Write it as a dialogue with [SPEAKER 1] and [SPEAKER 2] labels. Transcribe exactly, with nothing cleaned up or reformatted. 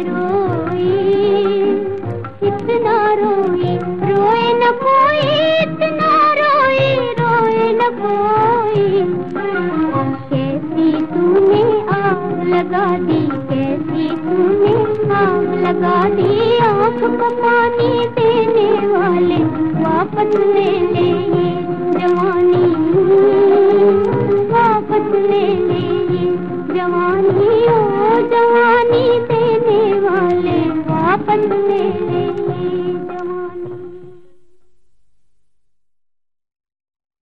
[SPEAKER 1] रोई, इतना रोई, रोए न कोई, इतना रोई, रोए न कोई। कैसी तूने आग लगा दी, कैसी तूने आग लगा दी, आँख को पानी देने वाले वापस ले ले ये जवानी, वापस ले ले ये जवानी, ओ जवानी देने वाले वापस ले ले।